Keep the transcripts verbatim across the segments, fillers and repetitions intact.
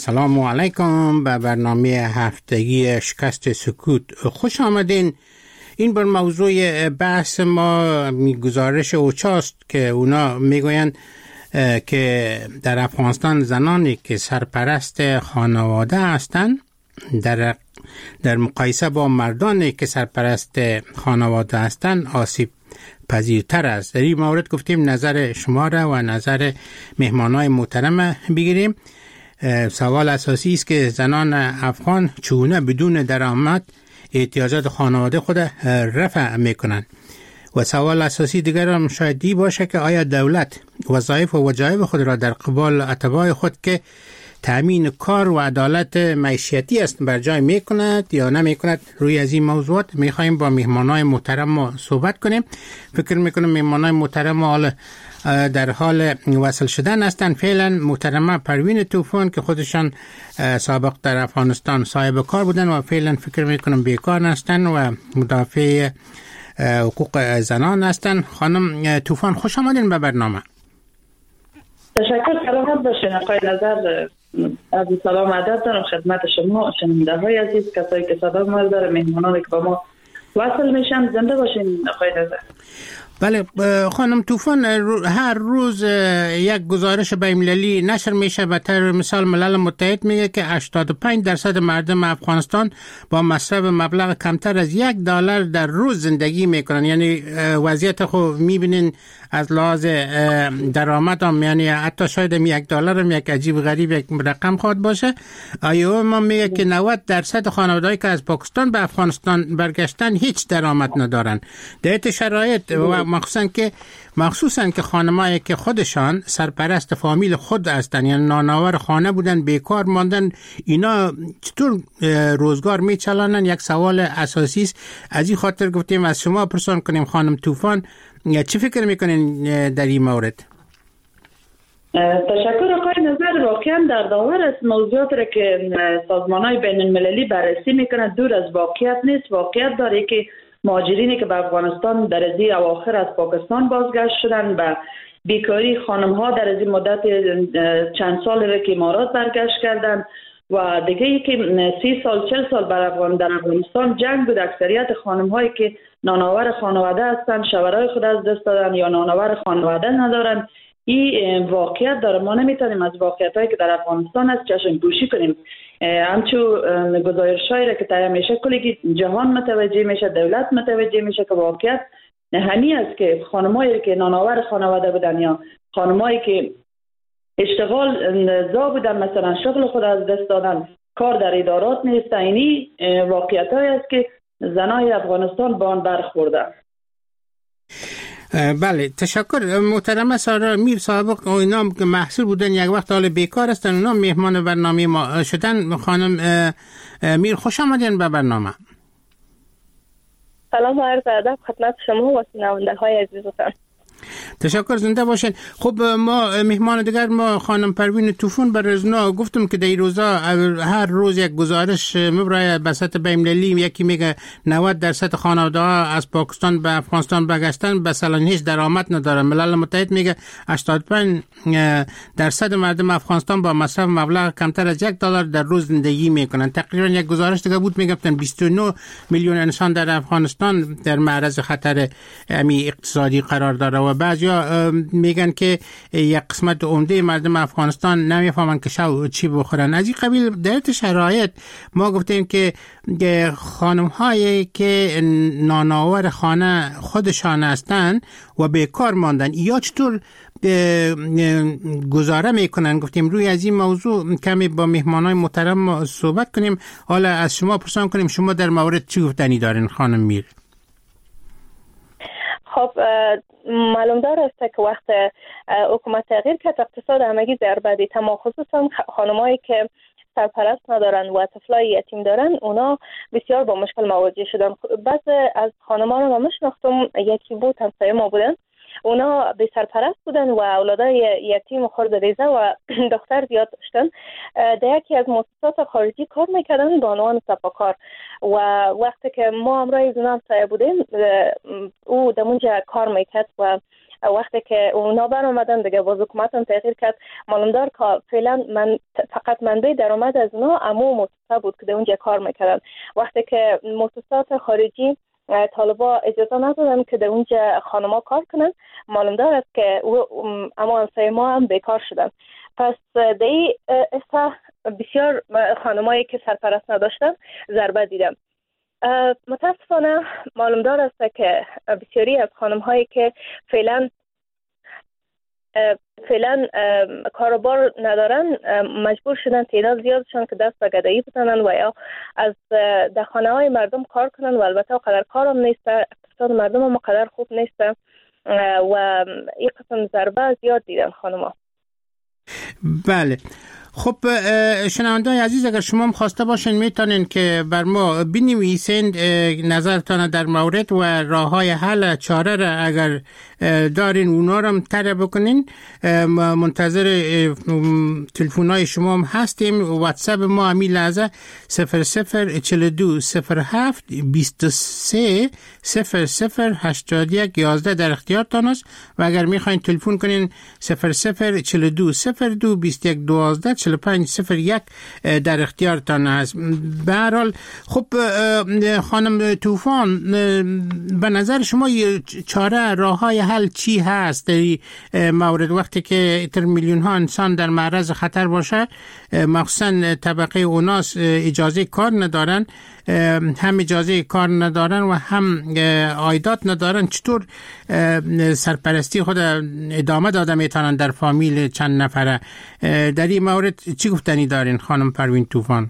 سلام علیکم به برنامه هفتگی شکست سکوت خوش آمدین. این بر موضوع بحث ما گزارش اوچاست که اونا میگویند که در افغانستان زنانی که سرپرست خانواده هستند در در مقایسه با مردانی که سرپرست خانواده هستند آسیب پذیرتر است. در این مورد گفتیم نظر شما را و نظر مهمانای محترم بگیریم. سوال اساسی است که زنان افغان چگونه بدون درآمد احتیاجات خانواده خود رفع میکنند و سوال اساسی دیگر هم شاید دی باشه که آیا دولت وظایف و وجایب خود را در قبال اتباع خود که تامین کار و عدالت معیشتی است بر جای میکند یا نمیکند. روی از این موضوعات میخوایم با مهمانای محترم صحبت کنیم. فکر میکنم مهمانای محترم حال در حال وصل شدن هستند. فعلا محترمه پروین طوفان که خودشان سابق در افغانستان صاحب کار بودن و فعلا فکر میکنم بیکار هستند و مدافع حقوق زنان هستند. خانم طوفان خوش آمدین به برنامه. تشکر. سلامت باشین آقای نظر. از سلام عدد دارم خدمت شما شنونده های عزیز، کسایی که صدا ما داره، مهمانانی که با ما وصل میشن. زنده باشین آقای نظر. بله خانم طوفان، هر روز یک گزارش بین‌المللی نشر میشه. به طور مثال ملل متحد میگه که هشتاد و پنج درصد مردم افغانستان با مصرف مبلغ کمتر از یک دلار در روز زندگی میکنن. یعنی وضعیت خو میبینین از لحاظ درآمد هم، یعنی حتی شاید یک دلار هم یک عجیب غریب یک رقم خواهد باشه. آیا ما میگه که نود درصد خانواده‌ای که از پاکستان به افغانستان برگشتن هیچ درآمد ندارن. در این شرایط و مخصوصا که مخصوصا که خانمایی که خودشان سرپرست فامیل خود هستند، یعنی نانآور خانه بودن، بیکار ماندن، اینا چطور روزگار میچلانن؟ یک سوال اساسی است. از این خاطر گفتیم از شما پرسان کنیم خانم طوفان چی فکر میکنین در این مورد؟ تشکر آقای نظر. واقعا در داور است موضوعات را که سازمان‌های بین المللی بررسی میکنند دور از واقعیت نیست. واقعیت داره که مهاجرینی که به افغانستان در از اواخر از پاکستان بازگشت شدن و بیکاری خانم‌ها در از مدت چند سال را که امارات برگشت کردن و دیگه ای که سی سال چل سال بر افغان در افغانستان جنگ بود. اکثریت خانم‌هایی که نانآور خانواده هستند شوهرای خود از دست دادن یا نانآور خانواده ندارن. این واقعیت داره. ما نمیتونیم از واقعیتایی که در افغانستان است چشم پوشی کنیم. همچون گزارش‌هایی را که تهیه میشه کلی جهان متوجه میشه، دولت متوجه میشه که واقعیت همین است که خانمایی که نانآور خانواده بودن یا خانمایی که اشتغال زا بودن، مثلا شغل خود از دست دادن، کار در ادارات نیست. اینی واقعیتایی است که زنای افغانستان با آن برخوردن. بله تشکر. محترمه سارا میر سابق اینا که محصول بودن یک وقت حال بیکار هستن، اونا مهمان برنامه ما شدن. خانم میر خوش آمدین به برنامه. سلام و عرض ادب خدمت شما و شنونده های عزیزتان. تشکر، زنده باشین. خب ما مهمان دیگر ما خانم پروین طوفان برزنا گفتم که در این روزا هر روز یک گزارش مبرای بسط بین‌المللی، یکی میگه نود درصد خانواده ها از پاکستان به افغانستان برگشتن به سالن هیچ درآمد ندارن. ملل متحد میگه هشتاد و پنج درصد مردم افغانستان با مصرف مبلغ کمتر از یک دلار در روز زندگی میکنن. تقریبا یک گزارش دیگه بود میگفتن بیست و نه میلیون انسان در افغانستان در معرض خطر امی اقتصادی قرار داره و بعضیا میگن که یک قسمت عمده مردم افغانستان نمیفهمن که شو چی بخورن. از این قبیل در این شرایط ما گفتیم که خانم هایی که نانآور خانه خودشان هستند و بیکار ماندن یا چطور گزاره میکنن. گفتیم روی از این موضوع کمی با مهمانای محترم صحبت کنیم. حالا از شما پرسان کنیم شما در مورد چی گفتنی دارین خانم میر؟ خب معلوم دار است که وقت حکومت تغییر کرد اقتصاد همگی ضربه دید، اما خصوصا خانمایی که سرپرست ندارن و طفلای یتیم دارن اونا بسیار با مشکل مواجه شدن. بعض از خانم‌ها رو من شناختم، یکی بود همسایه ما بودن، اونا به سرپرست بودن و اولادای یتیم خرد ریزه و دختر زیاد داشتن. در یکی از مؤسسات خارجی کار میکردن به عنوان صفاکار و وقتی که ما همراه اونا همسایه بودیم او در اونجا کار میکرد و وقتی که اونا بر اومدن دیگه باز حکومت هم تغییر کرد. معلوم دار که فعلا من فقط منبع درآمد از اونا اما مؤسسه بود که در اونجا کار میکردن. وقتی که مؤسسات خارجی طالبا اجازه ندادن که در اونجا خانما کار کنن، معلوم دار است که اما انسای ما هم بیکار شدن. پس در این اصلا بسیار خانمایی که سرپرست نداشتن ضربه دیدم. متاسفانه معلوم دار است که بسیاری از خانم هایی که فعلا فعلا کاروبار ندارن مجبور شدن تعداد زیادشان که دست به گدایی بزنن و یا از در خانه های مردم کار کنن و البته قدر کارم نیست، اقتصاد مردم هم قدر خوب نیست و این قسم ضربه زیاد دیدن خانم ها. بله خب شنونده‌های عزیز، اگر شما هم خواسته باشین میتونین که بر ما بنویسین نظرتان در مورد و راه‌های حل چاره را اگر دارین اونا رو هم طرح بکنین. منتظر تلفن‌های شما هم هستیم. واتساپ ما همین لحظه صفر صفر چهل و دو صفر هفت بیست و سه صفر صفر هشتاد و یک یازده در اختیارتان است و اگر میخواین تلفن کنین صفر صفر چهل و دو صفر دو بیست و یک دوازده چهل و پنج صفر یک در اختیارتان است. به هر حال خب خانم طوفان، به نظر شما چاره راه‌های حل چی هست در مورد وقتی که تر میلیون ها انسان در معرض خطر باشه، مخصوصا طبقه اوناس اجازه کار ندارن، هم اجازه کار ندارن و هم عایدات ندارن، چطور سرپرستی خود ادامه داده میتونن در فامیل چند نفره؟ در این مورد چی گفتنی دارین خانم پروین طوفان؟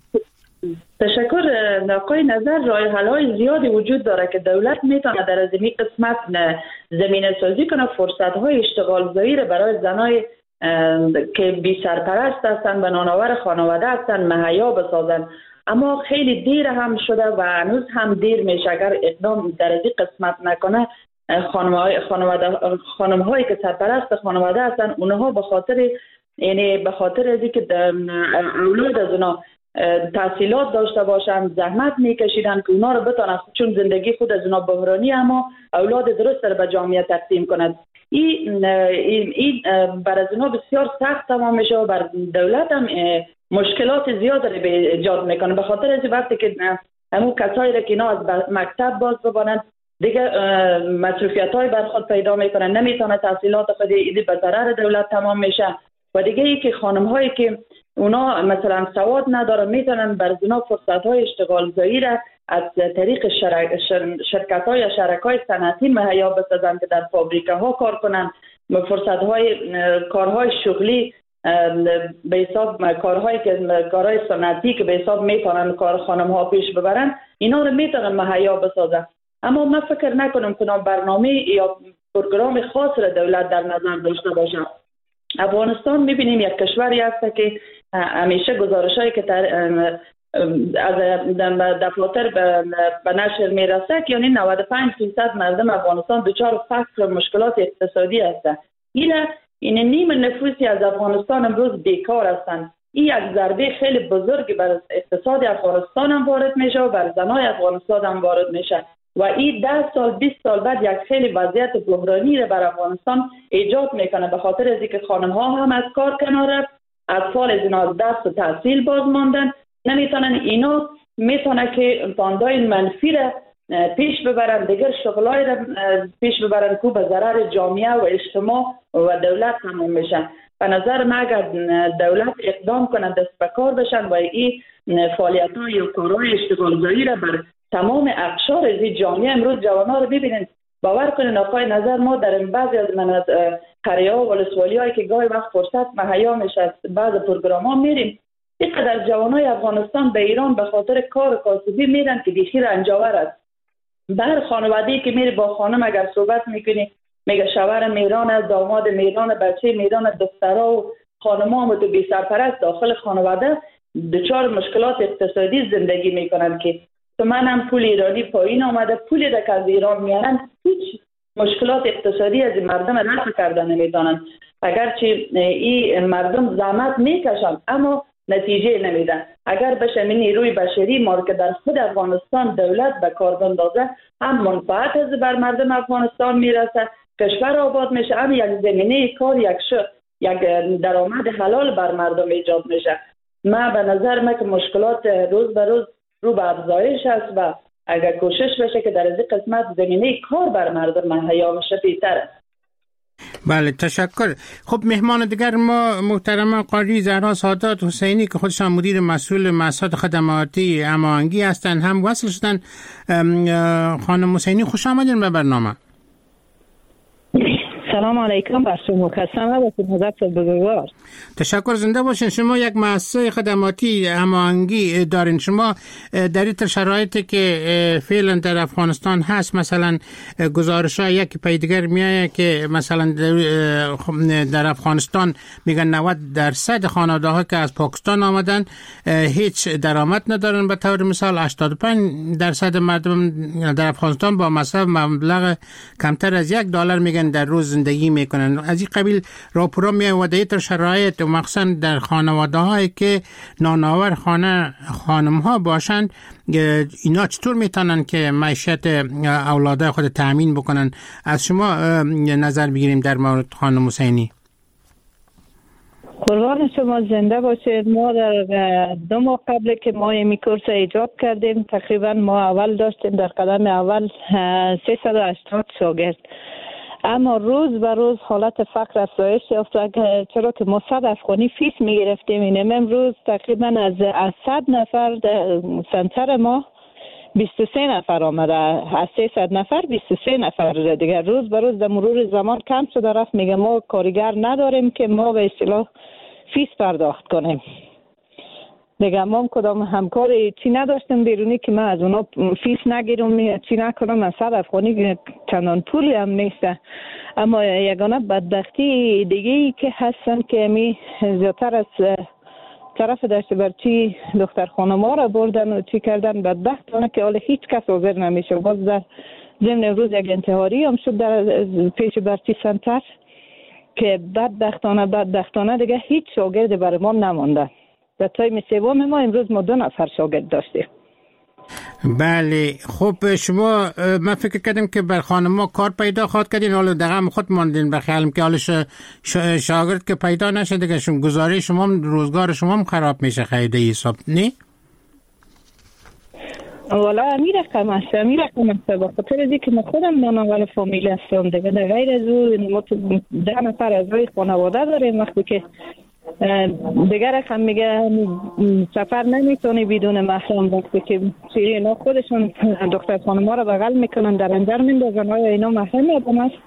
تشکر. آقای نظر، راه حل‌های زیادی وجود داره که دولت میتونه در از این قسمت زمینه سازی کنه، فرصت‌های اشتغال زایی برای زنای که بی سرپرست هستن و نانآور خانواده هستن مهیا بسازن. اما خیلی دیر هم شده و هنوز هم دیر میشه. اگر اقدام در این قسمت نکنه، خانم‌های خانواده خانم‌هایی که سرپرست خانواده هستن اونها به خاطر یعنی به خاطر از اینکه اولاد از اونا تحصیلات داشته باشن زحمت میکشیدن که اونا رو بتونن، چون زندگی خود از اونا بحرانی اما اولاد درست رو به جامعه تقدیم کند. این این, این بر از اونا بسیار سخت تمام میشه و بر دولت هم مشکلات زیاد رو به ایجاد میکنه. به خاطر از وقتی که همون کسایی رو که اینا از مکتب باز ببانند دیگه مصروفیت های بر خود پیدا میکنن، نمیتونه تحصیلات خود ایدی به ضرر دولت تمام میشه. و دیگه ای که خانم هایی که اونا مثلا سواد ندارن میتونن بر اونا فرصت های اشتغال زایی را از طریق شرک شر... شرکت های یا شرکت های صنعتی مهیا بسازن که در فابریکه ها کار کنن، فرصت های کارهای شغلی به حساب کارهایی که کارهای صنعتی که به حساب میتونن کار خانم ها پیش ببرن، اینا رو میتونن مهیا بسازن. اما من فکر نکنم که برنامه یا پروگرام خاص را دولت در نظر داشته باشه. افغانستان میبینیم یک کشوری است که همیشه گزارشایی که از دفاتر به نشر میرسه که یعنی نود و پنج درصد مردم افغانستان دچار فقر و مشکلات اقتصادی هستند. این این نیم نفوسی از افغانستان امروز بیکار هستند. این یک ضربه خیلی بزرگی بر اقتصاد افغانستان هم وارد میشه و بر زنای افغانستان هم وارد میشه و این ده سال بیست سال بعد یک خیلی وضعیت بحرانی رو بر افغانستان ایجاد میکنه. به خاطر از اینکه خانم ها هم از کار کنار رفت، اطفال از اینا از دست و تحصیل باز ماندن، نمیتونن اینا میتونه که پاندای منفی را پیش ببرن، دیگر شغلای را پیش ببرن که به ضرر جامعه و اجتماع و دولت تمام میشن. به نظر من اگر دولت اقدام کنه دست به کار بشن و این فعالیت های و کارهای اشتغال زایی را بر تمام اقشار از جامعه، امروز جوانان رو ببینید، باور کنید آقای نظر، ما در بعضی از مناطق قریه ها و ولسوالی هایی که گاهی وقت فرصت مهیا میشه بعض پروگرام ها میریم، اینقدر جوانای افغانستان به ایران به خاطر کار کاسبی میرن که بیخی رنجاور است. بر خانواده‌ای که میری با خانم اگر صحبت میکنی میگه شوهر میران، داماد میران، بچه میران، دخترها و خانم‌ها و تو بی سرپرست داخل خانواده دچار مشکلات اقتصادی زندگی میکنن که تو منم پول ایرانی پایین آمده، پولی که از ایران میارن هیچ مشکلات اقتصادی از مردم رفع کردن نمیتونن. اگرچه این مردم زحمت میکشن اما نتیجه نمیدن. اگر بشه من نیروی بشری ما که در خود افغانستان دولت به کار بندازه، هم منفعت از بر مردم افغانستان میرسه، کشور آباد میشه، هم یک زمینه کار، یک ش... یک درآمد حلال بر مردم ایجاد میشه. من به نظر من که مشکلات روز به روز رو به افزایش است و اگر کوشش بشه که در این قسمت زمینه کار بر مردم مهیا بشه بهتر است. بله تشکر. خب مهمان دیگر ما محترم قاری زهرا سادات حسینی که خودشان مدیر مسئول مؤسسات خدماتی هماهنگی هستند هم وصل شدن. خانم حسینی خوش آمدین به برنامه. سلام علیکم بر شما کسان و خدمت بزرگوار. تشکر، زنده باشین. شما یک مؤسسه خدماتی هماهنگی دارین. شما در این شرایطی که فعلا در افغانستان هست، مثلا گزارش‌ها یک پی دیگر میایه که مثلا در افغانستان میگن نود درصد خانواده‌ها که از پاکستان آمدن هیچ درآمد ندارن. به طور مثال هشتاد و پنج درصد مردم در افغانستان با مصرف مبلغ کمتر از یک دلار میگن در روز زندگی میکنن. از این قبیل راپورا میاد و در شرایط و مخصوصا در خانواده هایی که نانآور خانه خانم ها باشند، اینا چطور میتونن که معیشت اولاده خود تأمین بکنن؟ از شما نظر بگیریم در مورد خانم حسینی. قربان شما، زنده باشید. ما در دو ماه قبل که ما این کورس ایجاد کردیم، تقریبا ما اول داشتیم در قدم اول سیصد و هشتاد شاگرد، اما روز به روز حالت فقر افزایش یافت، چرا که ما صد افغانی فیس میگرفتیم. این امروز تقریبا از صد نفر سنتر ما بیست و سه نفر آمده، از سیصد نفر بیست و سه نفر دیگر. روز به روز در مرور زمان کم شده رفت. میگه ما کارگر نداریم که ما به اصطلاح فیس پرداخت کنیم. دیگه ما کدام همکاری چی نداشتم بیرونی که من از اونا فیس نگیرم، چی نکنم. من صد افغانی چندان پولی هم نیسته. اما یگانه بدبختی دیگه ای که هستن که می زیادتر از طرف داشته برچی دختر خانما را بردن و چی کردن، بدبختانه که حالا هیچ کس حاضر نمیشه. باز در ضمن روز یک انتحاری هم شد در پیش برچی سنتر که بدبختانه بدبختانه دیگه هیچ شاگرد برای ما نمانده. در تایم سوم ما امروز ما دو نفر شاگرد داشتیم. بله خب شما، من فکر کردم که بر خانم‌ها کار پیدا خواهد کردین، حالا دقیقا خود ماندین به خیالم که حالا شاگرد که پیدا نشه دیگه شما گزاره شما روزگار شما هم خراب میشه خیلی حساب نه؟ والا امیر رقم است امیر رقم است با خاطر دی که من خودم نانآور فامیل هستم دیگه. در غیر از اون ما ده نفر از روی خانواده داریم. وقتی که دیگر هم میگه سفر نمیتونی بدون محرم، وقتی که اینا خودشون دختر خانم ها رو بغل میکنن در انجر میندازن، آیا اینا محرم هم است؟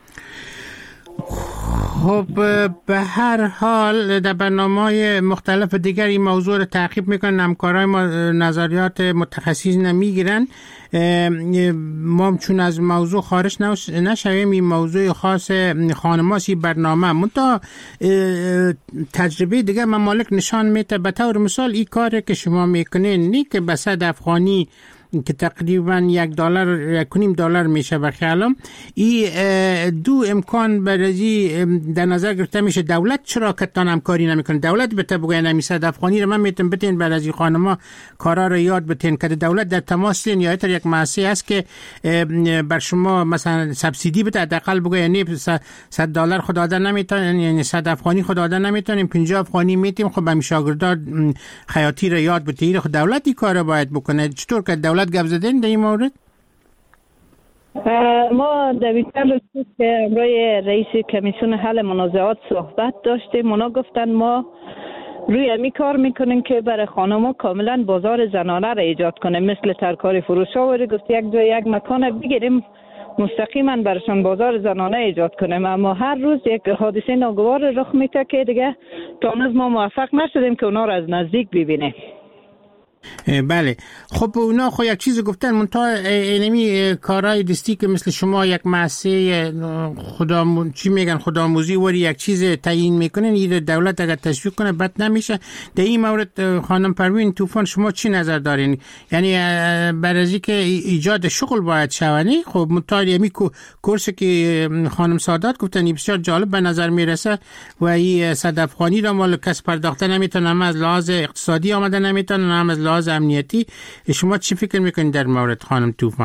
خب به هر حال در برنامه‌های مختلف دیگر این موضوع رو تعقیب میکنن، همکارای ما نظریات متخصصین میگیرن. ما چون از موضوع خارج نشویم، این موضوع خاص خانماسی برنامه منتها تجربه دیگر ممالک نشان میده. به طور مثال این کاری که شما میکنین نی که به صد افغانی که تقریبا یک دلار یک نیم دلار میشه به خیالم، این دو امکان برای در نظر گرفته میشه. دولت چرا کتان همکاری نمیکنه؟ دولت بهتر بگه نمیصد افغانی رو من میتونم بتین برای خانما کارا رو یاد بتین که دولت در تماس لین یا یک مؤسسه است که بر شما مثلا سبسیدی بده، حداقل بگه یعنی صد دلار خود دادن نمیتونن، یعنی صد افغانی خود دادن نمیتونیم، پنجاه افغانی میتیم. خب به شاگردان خیاطی رو یاد بتین. خب دولت این کارو باید بکنه. چطور که دولت گپ زدین در این مورد؟ ما در بیشتر که امروی رئیس کمیسیون حل منازعات صحبت داشتیم. اونا گفتن ما روی امی کار میکنیم که برای خانم‌ها کاملا بازار زنانه را ایجاد کنیم، مثل ترکاری فروش ها. و گفت یک جای یک مکان بگیریم مستقیما برشان بازار زنانه ایجاد کنیم. اما هر روز یک حادثه ناگوار رخ میده که دیگه تا هنوز ما موفق نشدیم که اونا را از نزدیک ببینیم. بله خب اونا خو یک چیز گفتن منتها اینمی کارهای دستی که مثل شما یک مؤسسه خدا چی میگن خودآموزی وری یک چیز تعیین میکنن، این دولت اگر تشویق کنه بد نمیشه. در این مورد خانم پروین طوفان شما چی نظر دارین؟ یعنی برای که ایجاد شغل باید شونی. خب منتها یمی کورسی که خانم سادات گفتن بسیار جالب به نظر میرسه و این صد افغانی را مال کس پرداخته نمیتونه، هم از لحاظ اقتصادی آمده نمیتونه، هم از لحاظ امنیتی. شما چی فکر میکنید در مورد خانم طوفان؟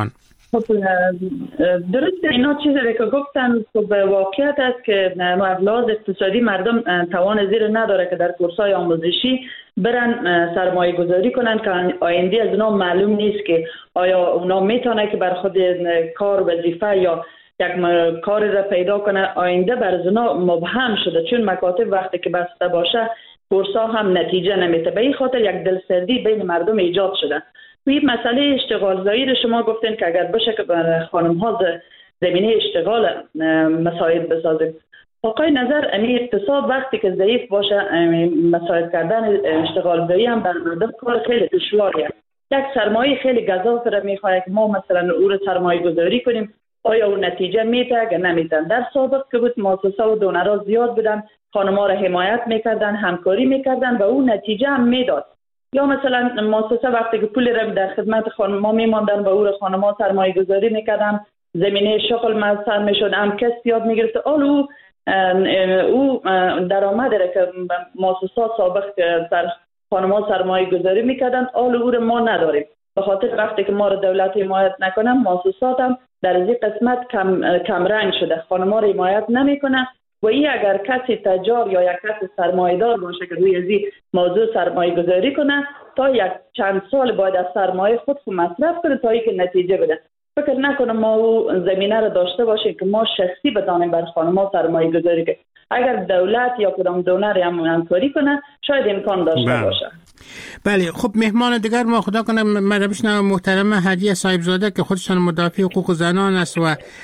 خب درست اینا چیزی که گفتن خب واقعیت است که لحاظ اقتصادی مردم توان زیر نداره که در کورس‌های آموزشی برن سرمایه گذاری کنن که آینده از اونا معلوم نیست که آیا اونا میتونه که بر خود کار وظیفه یا یک کار را پیدا کنه. آینده بر اونا مبهم شده چون مکاتب وقتی که بسته باشه کورس‌ها هم نتیجه نمیده. به این خاطر یک دلسردی بین مردم ایجاد شده. این مسئله اشتغال زایی رو شما گفتین که اگر بشه که بر خانم ها زمینه اشتغال مساعد بسازیم. واقعی نظر امی اقتصاد وقتی که ضعیف باشه مساعد کردن اشتغال زایی هم بر مردم کار خیلی دشواریه. یک سرمایه خیلی گزاف را میخواد که ما مثلا او رو سرمایه گذاری کنیم. آیا اون نتیجه میده یا نمیدن؟ در سابق که بود مؤسسه و دونرها زیاد بودن، خانم‌ها را حمایت میکردن، همکاری میکردن و اون نتیجه هم میداد. یا مثلا مؤسسه وقتی که پول را در خدمت خانم‌ها میماندن و او را خانم‌ها سرمایه گذاری میکردن، زمینه شغل میسر میشد، هم کس یاد میگرفت. آل او او درآمد را که مؤسسات سابق در خانم‌ها سرمایه گذاری میکردن آل او را ما نداریم. به خاطر وقتی که ما را دولت حمایت نکنه مؤسسات هم در این قسمت کم کم رنگ شده، خانم‌ها را حمایت نمیکنه. و این اگر کسی تجار یا یک کسی سرمایه‌دار باشه که روی ازی موضوع سرمایه گذاری کنه تا یک چند سال باید از سرمایه خود مصرف کنه تا اینکه نتیجه بده. فکر نکنم ما او زمینه رو داشته باشیم که ما شخصی بدانیم بر خانم‌ها سرمایه گذاری که اگر دولت یا کدام دونر هم همکاری کنه شاید امکان داشته بله. باشه. بله. خب مهمان دیگر ما خدا کنه من بشنوم محترم هدیه صاحبزاده که خودشان مدافع حقوق زنان است و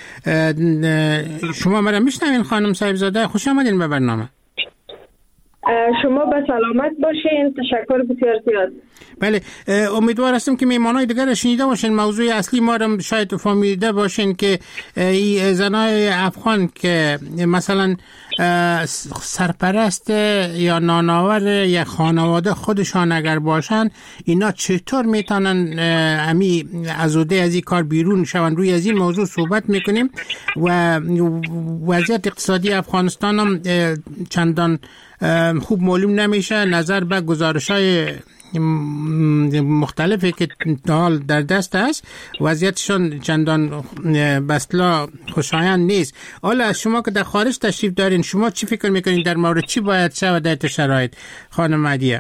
شما مرا میشنوین خانم صاحبزاده؟ خوش آمدین به برنامه. شما به سلامت باشین. تشکر بسیار زیاد. بله امیدوار هستم که مهمانای دیگر شنیده باشین. موضوع اصلی ما رو شاید فهمیده باشین که این زنای افغان که مثلا سرپرست یا نانآور یا خانواده خودشان اگر باشن اینا چطور میتونن امی ازوده از این کار بیرون شون. روی از این موضوع صحبت میکنیم و وضعیت اقتصادی افغانستان هم چندان خوب معلوم نمیشه نظر به گزارش‌های مختلفی که حال در دست است. وضعیتشان چندان بسلا خوشایند نیست. حالا از شما که در خارج تشریف دارین شما چی فکر میکنین در مورد چی باید شود در این شرایط خانم هدیه؟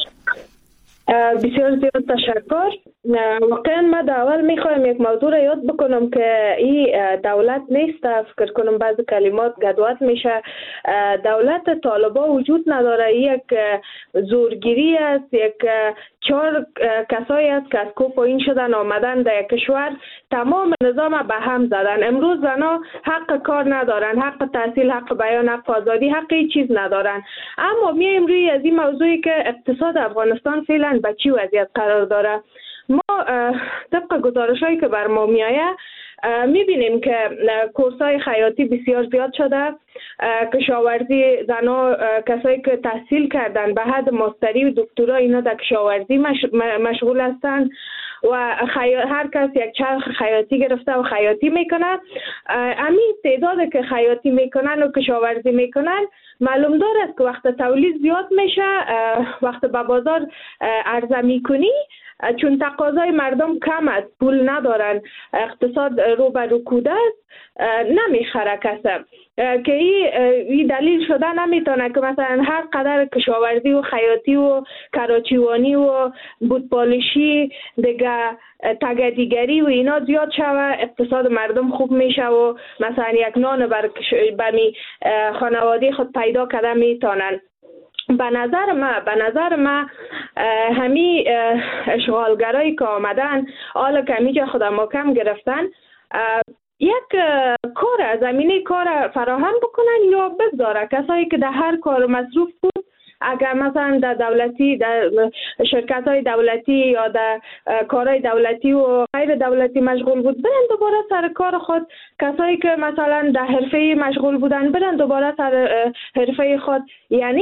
بسیار زیاد تشکر. واقعا ما در اول میخوایم یک موضوع را یاد بکنم که این دولت نیست. فکر کنم بعضی کلمات گدوات میشه. دولت طالبا وجود نداره. یک زورگیری است. یک چهار کسایی است که از کو پایین شدن آمدن در یک کشور تمام نظام به هم زدن. امروز زنها حق کار ندارن، حق تحصیل، حق بیان، حق آزادی، حق هیچ چیز ندارن. اما میایم روی از این موضوعی که اقتصاد افغانستان فعلا به چی وضعیت قرار داره. ما طبق گزارش‌هایی که بر ما میآید میبینیم که کورس‌های خیاطی بسیار زیاد شده. کشاورزی زنها کسایی که تحصیل کردن به حد ماستری و دکترا اینا در کشاورزی مشغول هستند و خیا... هر کس یک چرخ خیاطی گرفته و خیاطی میکنه. همین تعداد که خیاطی میکنن و کشاورزی میکنن معلوم دار است که وقت تولید زیاد میشه، وقت به بازار عرضه میکنی چون تقاضای مردم کم است، پول ندارن، اقتصاد رو به رکود است، نمیخره کسی که این دلیل شده نمیتونه که مثلا هر قدر کشاورزی و خیاطی و کراچیوانی و بودپالشی دیگه تگدیگری و اینا زیاد شوه اقتصاد مردم خوب میشه و مثلا یک نان بر بمی خانواده خود پیدا کرده میتونن. به نظر ما به نظر ما همین اشغالگرایی که آمدن حالا که همیجا خود محکم گرفتن یک کار زمینه کار فراهم بکنن یا بگذاره کسایی که در هر کار مصروف بود اگر مثلا در دولتی در شرکت های دولتی یا در کارهای دولتی و غیر دولتی مشغول بود برن دوباره سر کار خود. کسایی که مثلا در حرفه مشغول بودن برن دوباره سر حرفه خود. یعنی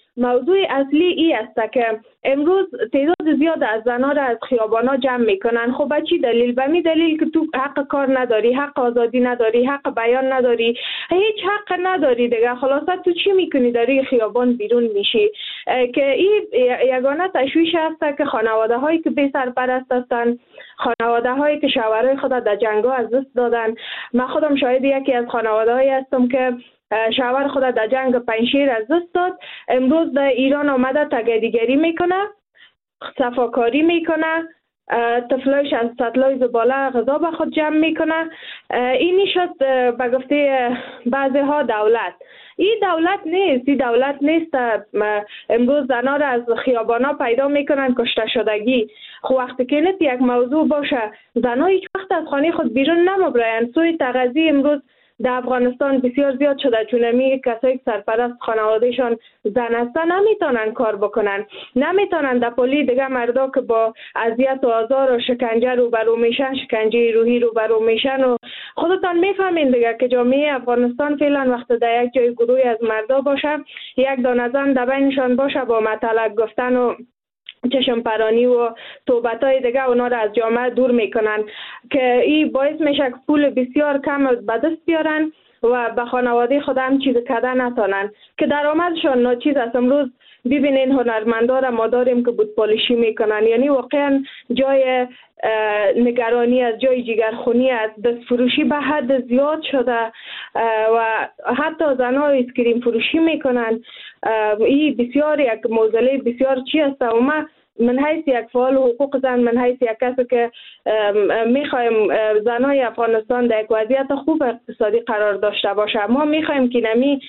موضوع اصلی ای است که امروز تعداد زیاد از زنان را از خیابانا جمع میکنن. خب به چی دلیل؟ به می دلیل که تو حق کار نداری، حق آزادی نداری، حق بیان نداری، هیچ حق نداری دیگه. خلاصه تو چی میکنی؟ داری خیابان بیرون میشی. که این یگانه تشویش است که خانواده هایی که بی سرپرست هستند، خانواده هایی که شوهرای خود در جنگ ها از دست دادن. من خودم شاهد یکی از خانواده هایی هستم که شوهر خود در جنگ پنجشیر از دست داد. امروز در ایران آمده تگدیگری میکنه، صفاکاری میکنه، طفلایش از سطلای زباله غذا به خود جمع میکنه. این شد به گفته بعضی ها دولت. این دولت نیست، این دولت نیست. امروز زنها را از خیابانا پیدا میکنن کشته شدگی. خب وقتی که نیست یک موضوع باشه، زنها هیچ وقت از خانه خود بیرون نمیبرن. سوی تغذی امروز در افغانستان بسیار زیاد شده، چون می کسایی که سرپرست خانوادهشان زن هستن نمیتونن کار بکنن، نمیتونن در پلی دیگه مردا که با اذیت و آزار و شکنجه روبرو میشن، شکنجه روحی روبرو میشن. و خودتان میفهمین دیگه که جامعه افغانستان فعلا وقت در یک جای گروه از مردا باشه، یک دانه زن در بینشان باشه با مطلق گفتن و چشم پرانی و توبتای دیگه اونا را از جامعه دور میکنن، که این باعث میشه که پول بسیار کم به دست بیارن و به خانواده خود هم چیز کردن نتونن، که درآمدشان ناچیز است. امروز ببینین هنرمندا را ما داریم که بود پالیشی میکنن، یعنی واقعا جای نگرانی از جای جگرخونی از دست فروشی به حد زیاد شده و حتی زنها اسکریم فروشی میکنن. این بسیار یک موزله بسیار چی است و ما من حیث یک فعال حقوق زن، من حیث یک کسی که میخوایم زنای افغانستان در یک وضعیت خوب اقتصادی قرار داشته باشه، ما میخوایم که نمی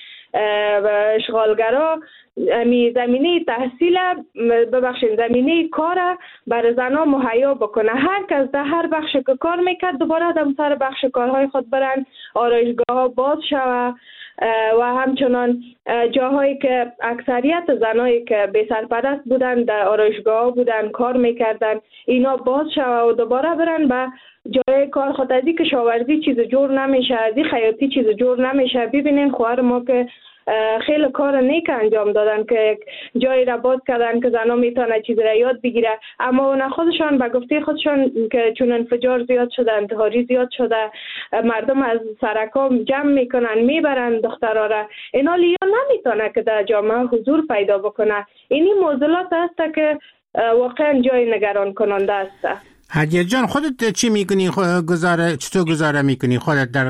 اشغالگرا می زمینه تحصیل ببخشید زمینه کار برای زنها مهیا بکنه. هر کس در هر بخش که کار میکرد دوباره در سر بخش کارهای خود برن، آرایشگاه ها باز شوه و همچنان جاهایی که اکثریت زنایی که بی سرپرست بودن در آرایشگاه ها بودن کار میکردن اینا باز شوه و دوباره برن به جای کار خود. از این کشاورزی چیز جور نمیشه، از این خیاطی چیز جور نمیشه. ببینین خواهر ما که خیلی کار نیک انجام دادن که جایی را باز کردن که زنها میتونه چیز را یاد بگیره، اما اونا خودشان به گفته خودشان که چون انفجار زیاد شده، انتحاری زیاد شده، مردم از سرکا جمع میکنن میبرن دخترها را، اینا لیا نمیتونه که در جامعه حضور پیدا بکنه. اینی موضوعات است که واقعا جای نگران کننده است. هدیه جان خودت چی میکنی؟ گزاره چطور گزاره میکنی خودت در؟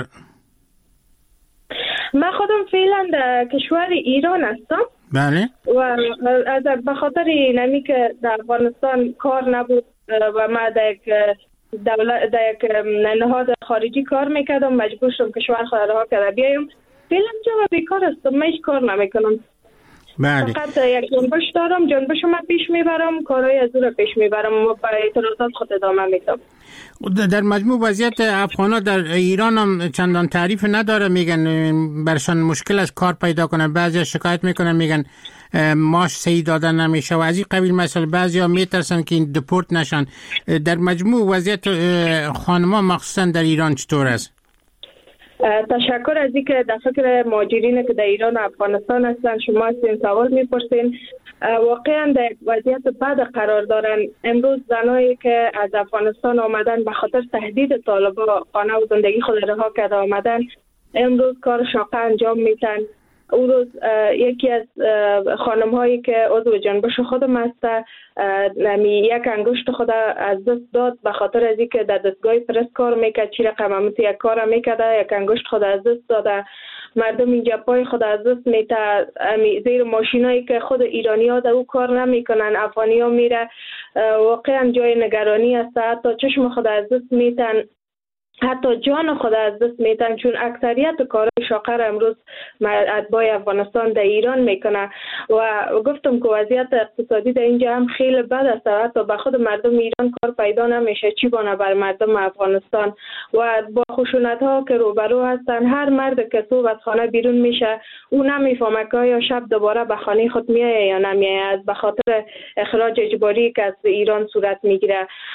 من خودم فعلا در کشور ایران هستم. بله. و از به خاطر نمی که در افغانستان کار نبود و ما در یک دولت در یک نهاد خارجی کار میکردم، مجبور شدم کشور خود رها کرده بیایم. فعلا جا بیکار هستم، من هیچ کار نمیکنم. بله. فقط یک جنبش دارم، جنبش ما پیش میبرم، کارهای از او را پیش میبرم و با اعتراضات خود ادامه میدم. در مجموع وضعیت افغان‌ها در ایران هم چندان تعریف نداره، میگن برشان مشکل از کار پیدا کنن، بعضی شکایت میکنن میگن معاش صحیح دادن نمیشه و از این قبیل مسئله. بعضی ها میترسن که این دپورت نشن. در مجموع وضعیت خانم‌ها مخصوصا در ایران چطور است؟ تشکر از اینکه در فکر مهاجرین که در ایران و افغانستان هستن شما این سوال میپرسین. واقعا در وضعیت بد قرار دارن. امروز زنایی که از افغانستان آمدن به خاطر تهدید طالبان خانه و زندگی خود رها کرده آمدن، امروز کار شاقه انجام میتن. او روز یکی از خانم هایی که عضو جنبش خودم هست یک انگشت خود از دست داد به خاطر از اینکه در دستگاه پرس کار میکرد، چی رقم همت یک کار میکرده، یک انگشت خود از دست داده. مردم اینجا پای خود از دست میته زیر ماشینایی که خود ایرانی ها در او کار نمیکنن، افغانی ها میره. واقعا جای نگرانی است. حتی چشم خود از دست میتن، حتی جان خود از دست میتن، چون اکثریت کارهای شاقه را امروز اتباع افغانستان در ایران میکنه. و گفتم که وضعیت اقتصادی در اینجا هم خیلی بد است. حتی به خود مردم ایران کار پیدا نمیشه، چی بانه بر مردم افغانستان. و با خشونت ها که روبرو هستن، هر مرد که صبح از خانه بیرون میشه او نمیفهمه که یا شب دوباره به خانه خود میایه یا نمیایه، از به خاطر اخراج اجباری که از ایران صورت میگیره.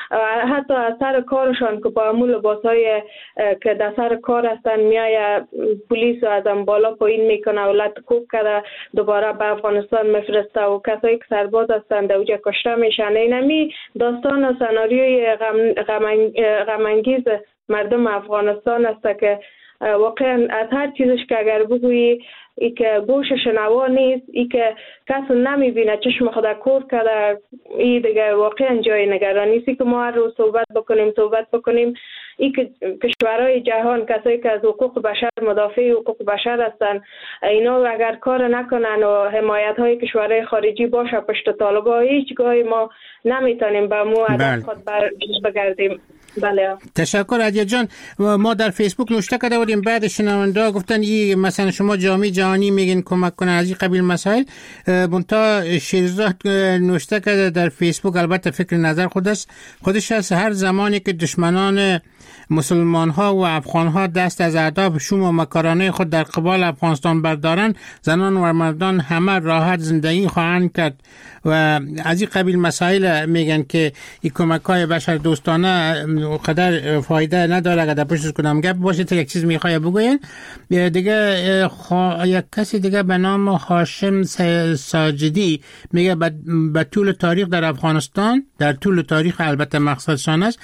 حتی از سر کارشان که با همون لباسای که در سر کار هستن میای پلیس از بالا پایین میکنه و لط کوب کرده دوباره به افغانستان میفرسته و کسایی که سرباز هستن در اوجه کشته میشن. اینمی داستان و سناریوی غم انگیز مردم افغانستان است که واقعا از هر چیزش که اگر بگویی ای که گوش شنوا نیست، ای که کس نمیبینه، چشم خدا کور کرده، ای دیگه واقعا جای نگرانی است که ما هر روز صحبت بکنیم صحبت بکنیم ای که کشورهای جهان کسایی که از حقوق بشر مدافع حقوق بشر هستن اینا اگر کار نکنن و حمایت های کشورهای خارجی باشه پشت طالبا، هیچگاهی ما نمیتونیم به مو از خود بگردیم. بله تشکر عدیه جان. ما در فیسبوک نوشته کرده بودیم بعد شنونده گفتن ای مثلا شما جامعه جهانی میگین کمک کنن از این قبیل مسائل. منتها شیرزاد نوشته کرده در فیسبوک، البته فکر نظر خودش خودش است، هر زمانی که دشمنان مسلمان ها و افغان ها دست از اهداف شوم و مکارانه خود در قبال افغانستان بردارن، زنان و مردان همه راحت زندگی خواهند کرد و از این قبیل مسائل میگن که این کمک های بشر دوستانه قدر فایده نداره. اگر در پشتش کنم گپ باشه تا یک چیز میخواه بگوین دیگه. خوا... یک کسی دیگه به نام هاشم ساجدی میگه به طول تاریخ در افغانستان، در طول تاریخ البته مقصدشان است،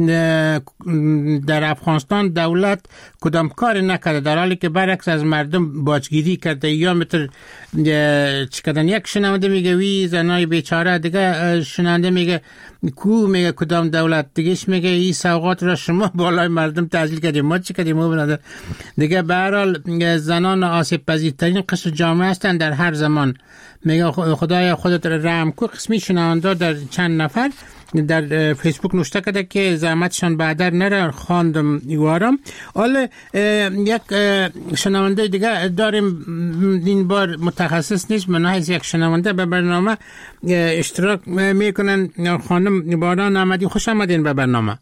در افغانستان دولت کدام کار نکرده در حالی که برعکس از مردم باجگیری کرده. یا متر چی کردن، یک شنونده میگه وی زنای بیچاره، دیگه شنونده میگه کو میگه کدام دولت، دیگهش میگه این سوغات را شما بالای مردم تعجیل کردیم، ما چی کردیم ما بنده. دیگه به هر حال زنان آسیب پذیرترین قشر جامعه هستند در هر زمان. میگه خدایا خودت رحم کو. قسمی شنونده در چند نفر در فیسبوک نوشته کرده که زحمتشان بعدر نره، خواندم ایوارم. حالا یک شنونده دیگه داریم، این بار متخصص نیست، منحیث یک شنونده به برنامه اشتراک میکنن. خانم باران احمدی، خوش آمدین به برنامه.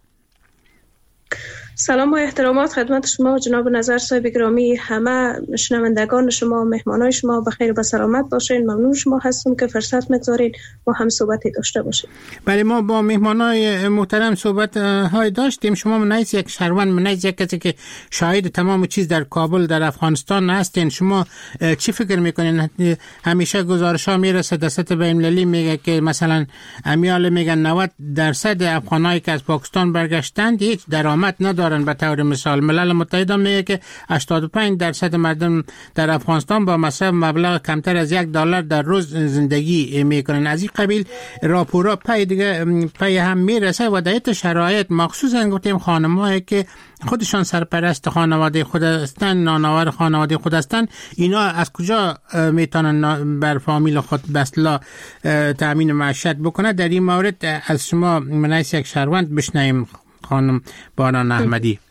سلام و احترامات خدمت شما جناب نظر صاحب گرامی، همه شنوندگان شما، مهمانای شما بخیر و سلامت باشین. ممنون شما هستم که فرصت می‌گذارید ما هم صحبتی داشته باشیم. بله ما با مهمانای محترم صحبت های داشتیم. شما منیز یک شهروند، منیز یک کسی که شاهد تمام چیز در کابل در افغانستان هستین، شما چی فکر میکنین؟ همیشه گزارش ها میرسه دست بین المللی میگه که مثلا امیال میگن نود درصد افغانایی که از پاکستان برگشتند هیچ درآمد ندارن. به طور مثال ملل متحد میگه که هشتاد و پنج درصد مردم در افغانستان با مصرف مبلغ کمتر از یک دلار در روز زندگی میکنن. از این قبیل راپورا پای دیگه پای هم میرسه و در این شرایط مخصوصا گفتیم خانم‌هایی که خودشان سرپرست خانواده خود هستن، نانآور خانواده خود هستن، اینا از کجا میتونن بر فامیل خود بسلا تامین معیشت بکنه؟ در این مورد از شما منیس یک شهروند بشنویم خانم باران احمدی.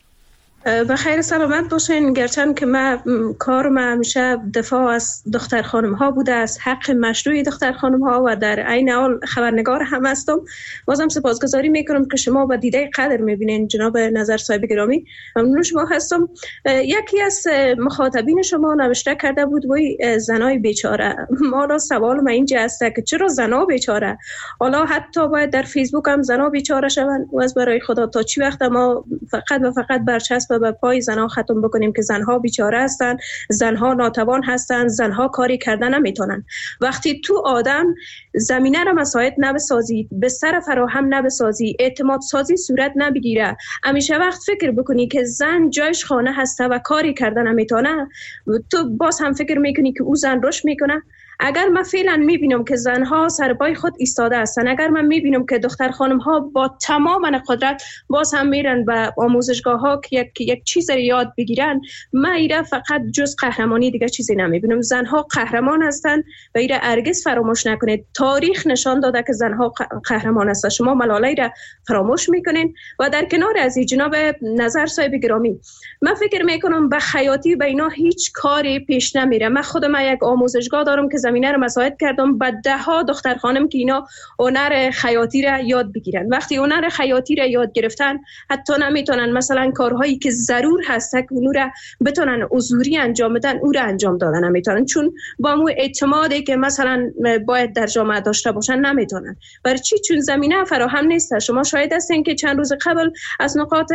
بخیر سلامت باشین. گرچند که من کارم همیشه دفاع از دختر خانم ها بوده، از حق مشروع دختر خانم ها و در عین حال خبرنگار هم هستم، بازم سپاسگزاری میکنم که شما با دیده قدر میبینین جناب نظر صاحب گرامی. ممنون شما هستم. یکی از مخاطبین شما نوشته کرده بود وای زنای بیچاره. ما را سوال ما اینجا است که چرا زنا بیچاره؟ حالا حتی باید در فیسبوک هم زنا بیچاره شون و از برای خدا تا چی وقت ما فقط و فقط برچسب به پای زنها ختم بکنیم که زنها بیچاره هستن، زنها ناتوان هستن، زنها کاری کردن نمیتونن. وقتی تو آدم زمینه را مساعد نبسازی، بستر فراهم نبسازی، اعتماد سازی صورت نبگیره، همیشه وقت فکر بکنی که زن جایش خانه هسته و کاری کردن نمیتونه، تو باز هم فکر میکنی که او زن رشد میکنه. اگر من فعلا میبینم که زنها سر پای خود ایستاده هستن، اگر من میبینم که دختر خانم ها با تمام قدرت باز هم میرن به آموزشگاه ها که یک, یک چیز رو یاد بگیرن، من ایره فقط جز قهرمانی دیگه چیزی نمیبینم. زنها قهرمان هستن و ایره هرگز فراموش نکنید. تاریخ نشان داده که زنها قهرمان هستن. شما ملاله ایره فراموش میکنین. و در کنار از این جناب نظر صاحب گرامی، من فکر میکنم به خیاطی به اینا هیچ کاری پیش نمیره. من خودم یک آموزشگاه دارم که زمینه رو مساعد کردم به ده ها دختر خانم که اینا هنر خیاطی را یاد بگیرن. وقتی هنر خیاطی را یاد گرفتن حتی نمیتونن مثلا کارهایی که ضرور هست که اونو را بتونن حضوری انجام بدن او را انجام دادن نمیتونن، چون با مو اعتمادی که مثلا باید در جامعه داشته باشن نمیتونن. برای چی؟ چون زمینه فراهم نیست. شما شاهد هستین که چند روز قبل از نقاط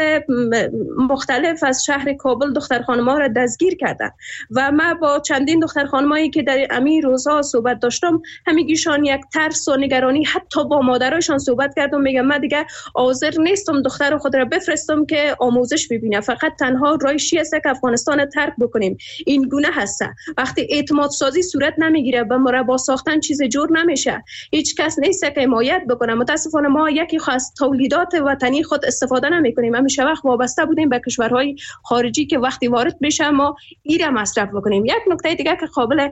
مختلف از شهر کابل دختر خانم‌ها را دستگیر کردن و ما با چندین دختر خانمایی که در امیر روزها صحبت داشتم همگیشان یک ترس و نگرانی، حتی با مادرایشان صحبت کردم، میگم من دیگه حاضر نیستم دختر خود را بفرستم که آموزش ببینه، فقط تنها راهش است که افغانستان ترک بکنیم. این گونه هست. وقتی اعتماد سازی صورت نمیگیره به مربا ساختن چیز جور نمیشه. هیچ کس نیست که حمایت بکنه. متاسفانه ما یکی خاص تولیدات وطنی خود استفاده نمیکنیم. همیشه وقت وابسته بودیم به کشورهای خارجی که وقتی وارد بشه ما ایره مصرف بکنیم. یک نکته دیگه که قابل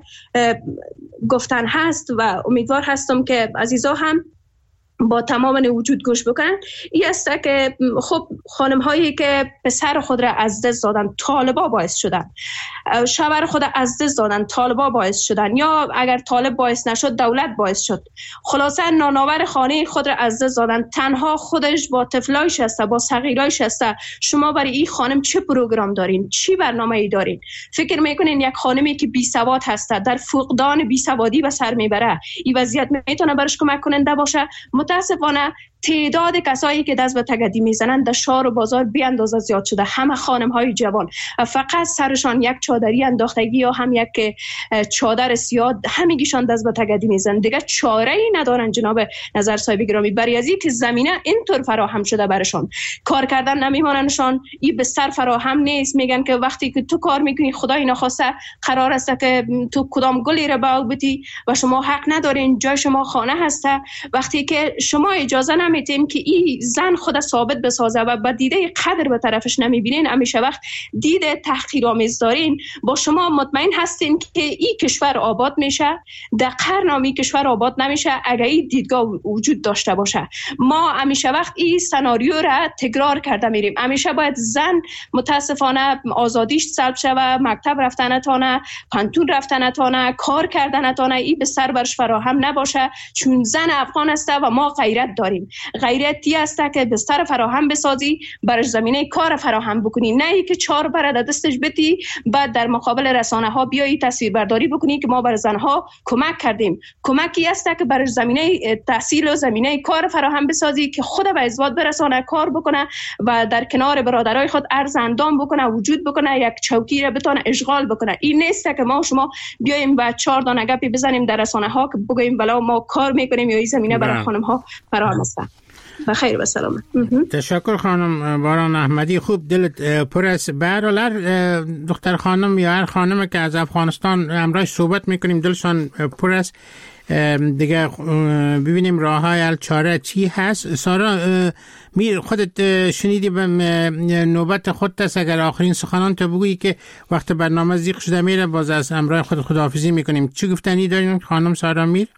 گفتن هست و امیدوار هستم که عزیزا هم با تمام وجود گوش بکنن، این است که خب خانم هایی که پسر خود را از دست دادن طالبا باعث شدن، شوهر خود را از دست دادن طالبا باعث شدن، یا اگر طالب باعث نشد دولت باعث شد، خلاصه نانآور خانه خود را از دست دادن، تنها خودش با طفلایش هسته، با صغیرایش هسته. شما برای این خانم چه پروگرام دارین؟ چی برنامه ای دارین؟ فکر میکنین یک خانمی که بی سواد هسته در فقدان بی سوادی به سر میبره این وضعیت میتونه برش کمک کننده باشه؟ متاسفانه تعداد کسایی که دست به تگدی میزنن در شهر و بازار بی اندازه زیاد شده. همه خانم های جوان فقط سرشان یک چادری انداختگی یا هم یک چادر سیاه، همگیشان دست به تگدی میزنن. دیگه چاره ای ندارن جناب نظر صاحب گرامی، برای از اینکه زمینه اینطور فراهم شده برشان کار کردن نمیموننشان. این بستر فراهم نیست. میگن که وقتی که تو کار میکنی خدای نخواسته قرار است که تو کدام گلی رو باغ بتی و شما حق ندارین، جای شما خانه هسته. وقتی که شما اجازه نمیتیم که این زن خود ثابت بسازه و با دیده قدر به طرفش نمیبینین، همیشه وقت دیده تحقیرآمیز دارین، با شما مطمئن هستین که این کشور آباد میشه. در قرن کشور آباد نمیشه اگر این دیدگاه وجود داشته باشه. ما همیشه وقت این سناریو را تکرار کرده میریم. همیشه باید زن متاسفانه آزادیش سلب شوه، مکتب رفتن نتونه، پانتون رفتن نتونه، کار کردن نتونه، این به سر برش فراهم نباشه، چون زن افغان است و ما غیرت داریم. غیرتی است که بستر فراهم بسازی، برش زمینه کار فراهم بکنی، نه ای که چهار بر دستش بتی بعد در مقابل رسانه ها بیایی تصویر برداری بکنی که ما بر زنها کمک کردیم. کمکی است که برش زمینه تحصیل و زمینه کار فراهم بسازی که خود به ازدواج برسانه، کار بکنه و در کنار برادرای خود ارز اندام بکنه، وجود بکنه، یک چوکی را بتونه اشغال بکنه. این نیست که ما شما بیایم و چهار دانه گپی بزنیم در رسانه ها که بگیم بلا ما کار میکنیم یا این زمینه برای خانم ها فراهم است. بخیر و سلامت. تشکر خانم باران احمدی. خوب دلت پر است. به هر حال دختر خانم یا هر خانم که از افغانستان امروز صحبت میکنیم دلشان پر است. دیگه ببینیم راه های حل چاره چی هست. سارا میر خودت شنیدی به نوبت خودت است، اگر آخرین سخنان تو بگویی که وقت برنامه زیق شده میره باز از امروز خود خداحافظی میکنیم. چی گفتنی دارین خانم سارا میر؟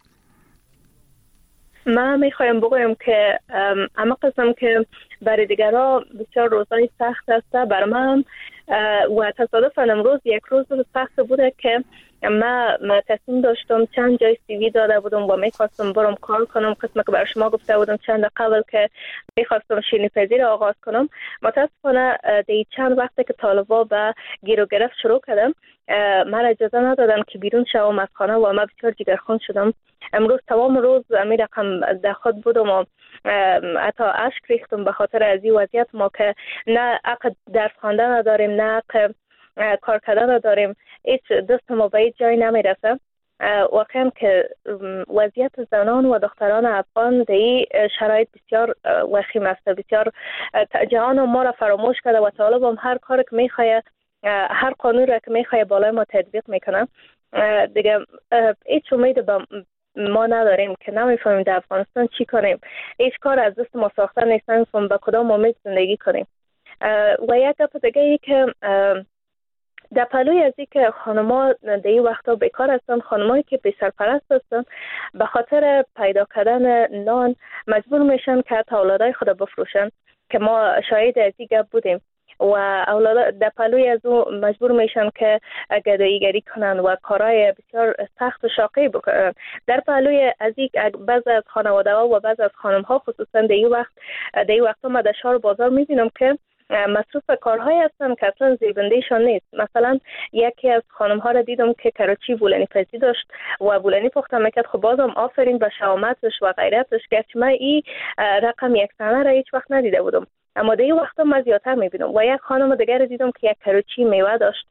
ما میخوایم بگویم که اما قسم که برای دیگرها بسیار روزهای سخت است، برای من و تصادفاً امروز یک روز سخت بوده که ما تصمیم داشتم چند جای سیوی داده بودم و میخواستم برم کار کنم، قسمه که برای شما گفته بودم چند قبل که میخواستم شیرینی پذیر آغاز کنم. متاسفانه دی چند وقته که طالبا به گیر و گرفت شروع کردم من اجازه ندادم که بیرون شوم از خانه و ما بسیار جگرخون شدم. امروز تمام روز می رقم در خود بودم و حتی اشک ریختم به خاطر از این وضعیت ما که نه عقد درس خواندن نداریم، نه عقد کار کردن نداریم، هیچ دست ما به هیچ جای نمی رسه. واقعا که وضعیت زنان و دختران افغان در این شرایط بسیار وخیم است، بسیار جهان ما را فراموش کرده و طالب هم هر کار که میخواه، هر قانون را که میخواه بالای ما تطبیق میکنه. دیگه هیچ امید به ما نداریم که نمیفهمیم در افغانستان چی کنیم. هیچ کار از دست ما ساخته نیست، نمیفهمیم به کدام امید زندگی کنیم. و یک گپ دیگه ای که در پلوی از این که خانم‌ها در این وقتا بیکار هستن، خانمایی که بی سرپرست هستن به خاطر پیدا کردن نان مجبور میشن که حتی اولادای خود بفروشن که ما شاهد از این گپ بودیم. و اولاد در پلوی از او مجبور میشن که گداییگری کنن و کارهای بسیار سخت و شاقی بکنن. در پلوی از یک بعض از خانواده ها و بعض از خانم ها خصوصا در این وقت در این وقت ما در شهر بازار میبینم که مصروف کارهای هستن که اصلا زیبندهشان نیست. مثلا یکی از خانم ها را دیدم که کراچی بولانی پزی داشت و بولانی پخته میکرد. خب بازم آفرین به شهامتش و غیرتش، گرچه من این رقم یک سنه را هیچ وقت ندیده بودم، اما در این وقت ما زیادتر میبینم. و یک خانم دیگر دیدم که یک کراچی میوه داشت،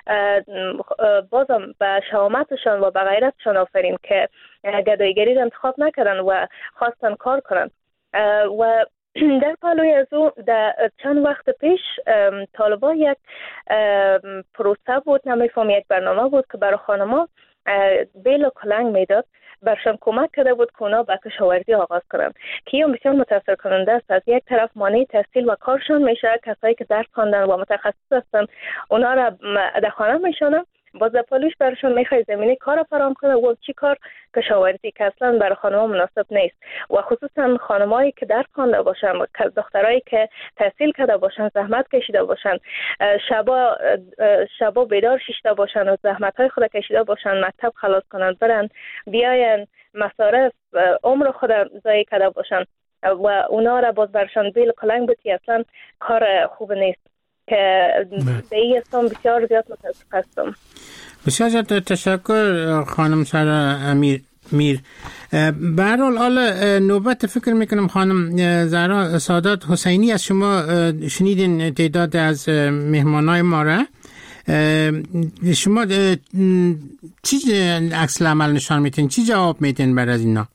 بازم به شهامتشان و به غیرتشان آفرین که گداییگری را انتخاب نکردن و خواستن کار کنن. و در پلوی از او در چند وقت پیش طالبا یک پروسه بود، نمیفهم یک برنامه بود که برای خانما بیل و کلنگ میداد، برشان کمک کرده بود که اونا به کشاورزی آغاز کنند که این بسیار متاثر کننده است. از یک طرف مانع تحصیل و کارشان میشه، کسایی که درس خواندن و متخصص هستن اونا را در خانه میشونن، باز در پلوش برشان میخوای زمینه کار فراهم کنه و چی کار؟ کشاورزی، که اصلا برای خانم‌ها مناسب نیست. و خصوصا خانمایی که درس خوانده باشن، دخترایی که تحصیل کرده باشن، زحمت کشیده باشن، شبا شبا بیدار شیشته باشن و زحمت‌های خود کشیده باشن، مکتب خلاص کنن، برن بیاین مصارف عمر خود ضایع کرده باشن و اونا را باز برشان بیل کلنگ بودی، اصلا کار خوب نیست که به این اسم بسیار زیاد متاسف هستم. بسیار زیاد تشکر خانم سارا امیر میر. به هر حال حالا نوبت فکر میکنم خانم زهرا سادات حسینی، از شما شنیدین تعداد از مهمانای ما را. شما چی عکس العمل نشان میتین؟ چی جواب میتین بر از اینا؟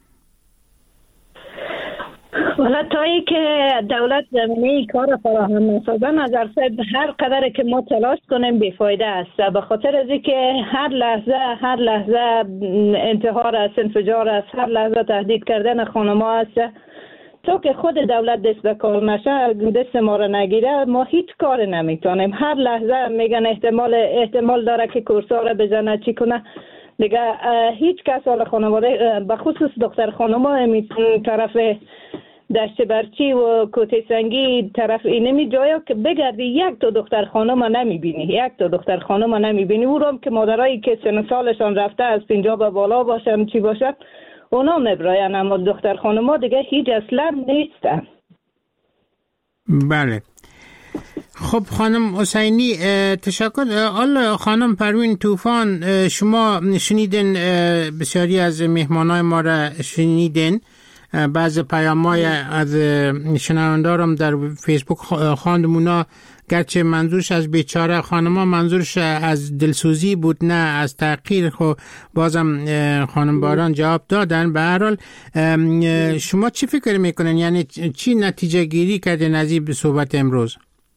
حالا تا ای که دولت زمینه کار فراهم نسازه، نظر صاحب هر قدر که ما تلاش کنیم بیفایده است، به خاطر از اینکه هر لحظه هر لحظه انتحار است، انفجار است، هر لحظه تهدید کردن خانم‌ها است. تا که خود دولت دست به کار نشه، دست ما رو نگیره، ما هیچ کار نمیتونیم. هر لحظه میگن احتمال احتمال داره که کورسا رو بزنه، چی کنه دیگه. هیچ کس حال خانواده به خصوص دختر خانم‌ها می طرف دشت برچی و کوته سنگی طرف اینمی جایا که بگردی یک تا دختر خانم نمیبینی، یک تا دختر خانم نمیبینی. او رو که مادرایی که سن سالشان رفته از پنجاه به بالا باشن چی باشد اونا میبراین، اما دختر خانم ها دیگه هیچ اصلا نیستن. بله. خب خانم حسینی تشکر. حالا خانم پروین طوفان، شما شنیدین بسیاری از مهمانای ما را شنیدین، بعض پیام‌های از شنوندارم در فیسبوک خواندم، اونا گرچه منظورش از بیچاره خانم‌ها منظورش از دلسوزی بود نه از تحقیر، خب بازم خانم باران جواب دادن. به هر حال شما چی فکر میکنین؟ یعنی چی نتیجه گیری کردین از این صحبت امروز؟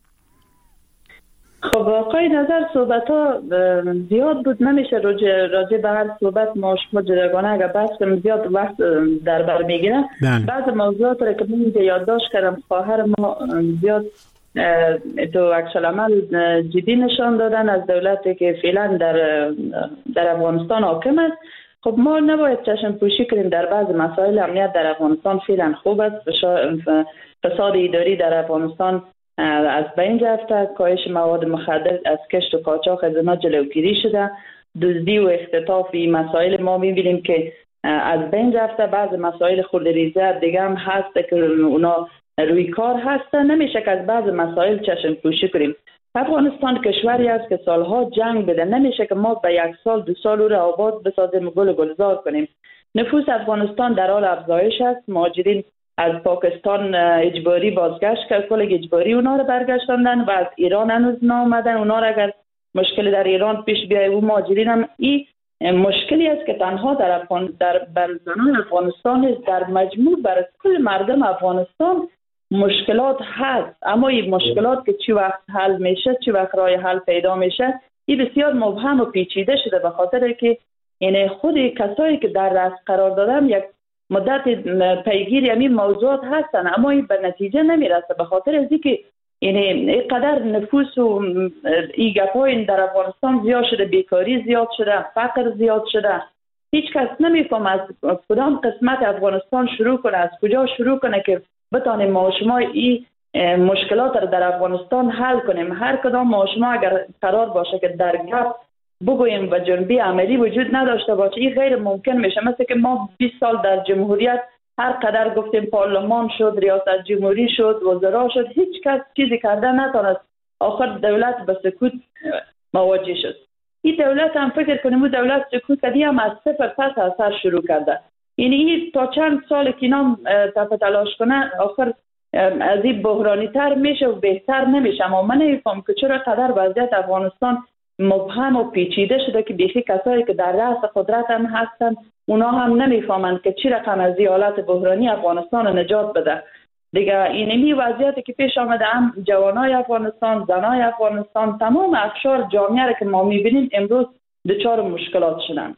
خب واقعی نظر صحبت ها زیاد بود، نمیشه راجع به هر صحبت ما شما جداگانه اگر بحث کنیم زیاد وقت در بر میگیره. بعض موضوعات را که من اینجا یادداشت کردم، خواهر ما زیاد تو عکس العمل جدی نشان دادن از دولتی که فعلا در در افغانستان حاکم است. خب ما نباید چشم پوشی کنیم در بعض مسائل. امنیت در افغانستان فعلا خوب است، فساد اداری در افغانستان از بین رفته، کاهش مواد مخدر از کشت و قاچاق از اینا جلوگیری شده، دزدی و اختطاف این مسائل ما می‌بینیم که از بین رفته. بعض مسائل خردریزه دیگه هم هست که اونا روی کار هستن، نمیشه که از بعض مسائل چشم پوشی کنیم. افغانستان کشوری است که سالها جنگ بده، نمیشه که ما به یک سال دو سال او را آباد بسازیم و گل گلزار کنیم. نفوس افغانستان در حال افزایش است، مهاجرین از پاکستان اجباری بازگشت کرد، کل اجباری اونا رو برگشتاندن و از ایران هنوز نامدن. اونا رو اگر مشکل در ایران پیش بیاید و مهاجرین هم این مشکلی است که تنها در افغان در زنان افغانستان است، در مجموع برای کل مردم افغانستان مشکلات هست، اما این مشکلات که چی وقت حل میشه، چی وقت راه حل پیدا میشه، این بسیار مبهم و پیچیده شده، به خاطر که یعنی خود کسایی که در رأس قرار دادن یک مدت پیگیری همین موضوعات هستن اما این به نتیجه نمیرسه، به خاطر از اینکه یعنی اینقدر نفوس و این گپ‌های در افغانستان زیاد شده، بیکاری زیاد شده، فقر زیاد شده. هیچ کس نمیفهم از کدام قسمت افغانستان شروع کنه، از کجا شروع کنه که بتانیم ما و شما این مشکلات رو در افغانستان حل کنیم. هر کدام ما شما اگر قرار باشه که در گپ بگوییم و جنبه عملی وجود نداشته باشه، این غیر ممکن میشه. مثل که ما بیست سال در جمهوریت هر قدر گفتیم پارلمان شد، ریاست جمهوری شد، وزرا شد، هیچ کس چیزی کرده نتونست. آخر دولت به سکوت مواجه شد. این دولت هم فکر کنیم و دولت سکوت کردی هم از صفر پس از سر شروع کرده. یعنی این تا چند سال که اینا تف تلاش کنه آخر از این بحرانی تر میشه و بهتر نمیشه. اما من نمیفهم که چرا قدر وضعیت افغانستان مبهم و پیچیده شده که بیخی کسایی که در رأس قدرت هم هستن اونا هم نمیفهمند که چی رقم از این حالت بحرانی افغانستان رو نجات بده. دیگه اینمی وضعیتی که پیش آمده هم جوانای افغانستان، زنای افغانستان، تمام اقشار جامعه را که ما میبینیم امروز دچار مشکلات شدن.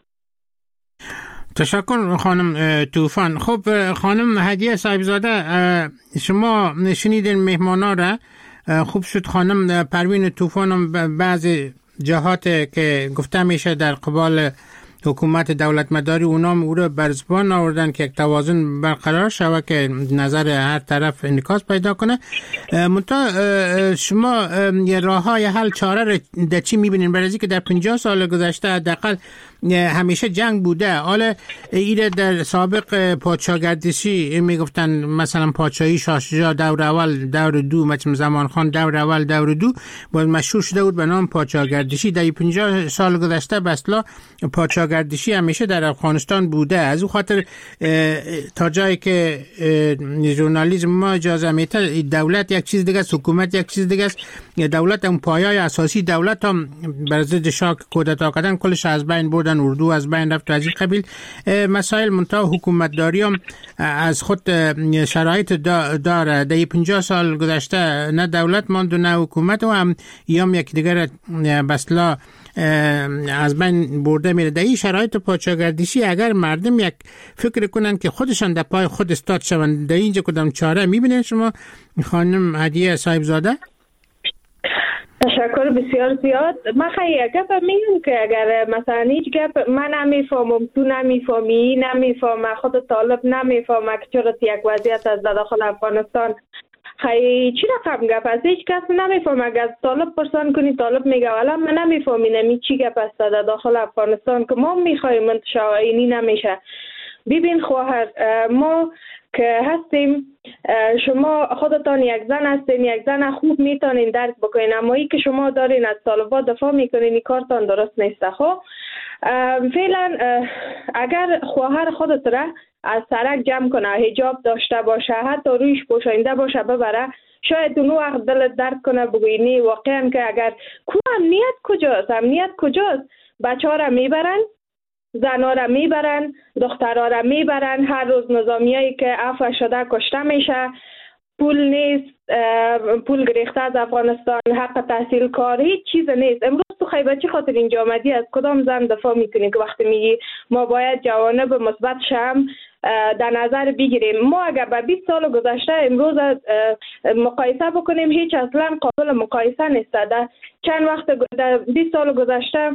تشکر خانم طوفان. خب خانم هدیه صاحبزاده، شما شنیدین مهمانا را. خوب شد خانم پروین طوفان هم بعضی جهات که گفته میشه در قبال حکومت دولت مداری اونام او رو بر زبان آوردن که یک توازن برقرار شود که نظر هر طرف انعکاس پیدا کنه. منتها شما یه راه های حل چاره رو در چی میبینین؟ برای اینکه در پنجاه سال گذشته حداقل همیشه جنگ بوده. حالا ایره در سابق پادشاهگردشی میگفتن مثلا پادشاهی شاه شجاع دور اول دور دو، مثلا زمان خان دور اول دور دو باید مشهور شده بود به نام پادشاهگردشی. در پنجاه سال گذشته به اصطلاح پادشاهگردشی همیشه در افغانستان بوده. از او خاطر تا جایی که ژورنالیسم ما اجازه میده دولت یک چیز دیگه است، حکومت یک چیز دیگه است. دولت هم پایه‌ی اساسی دولت هم بر ضد شاه کودتا کردن کلش از بین برد، اردو از بین رفت، از این قبیل مسائل. منتها حکومت داری هم از خود شرایط داره. در پنجاه سال گذشته نه دولت ماند و نه حکومت و هم یام یک دیگر بسلا از بین برده میره. در این شرایط پادشاهگردشی اگر مردم یک فکر کنن که خودشان در پای خود استاد شوند، در اینجا کدام چاره میبینین شما خانم هدیه صاحبزاده؟ تشکر بسیار زیاد. من خیلی گپ میگم که اگر مثلا هیچ گپ من نمیفهمم، تو نمیفهمی، نمیفهمم، خود طالب نمیفهمه که چرا یک وضعیت از داخل افغانستان خیلی چی رقم گپ است، هیچ کس نمیفهمه. اگر طالب پرسان کنی طالب میگه والا من نمیفهمم نمی چی گپ است در داخل افغانستان که ما میخوایم انتشار اینی نمیشه. ببین خواهر، ما که هستیم، شما خودتان یک زن هستین، یک زن خوب میتونین درک بکنین، اما ای که شما دارین از طالبات دفاع میکنین این کارتان درست نیست. خب فعلا اگر خواهر خودت را از سرک جمع کنه، حجاب داشته باشه، حتی رویش پوشانده باشه ببره، شاید اونو وقت دلت درک کنه بگوینی واقعا که اگر کو امنیت کجاست، امنیت کجاست؟ بچه ها را میبرن، زنها را میبرن، دخترها را میبرن، هر روز نظامیایی که عفو شده کشته میشه، پول نیست، پول گریخته از افغانستان، حق تحصیل کار، هیچ چیز نیست. امروز تو خیبر چی خاطر اینجا آمدی؟ از کدام زن دفاع میکنی که وقتی میگی ما باید جوانب مثبت شم در نظر بگیریم؟ ما اگر به بیست سال گذشته امروز مقایسه بکنیم هیچ اصلا قابل مقایسه نیست. در چند وقت در بیست سال گذشته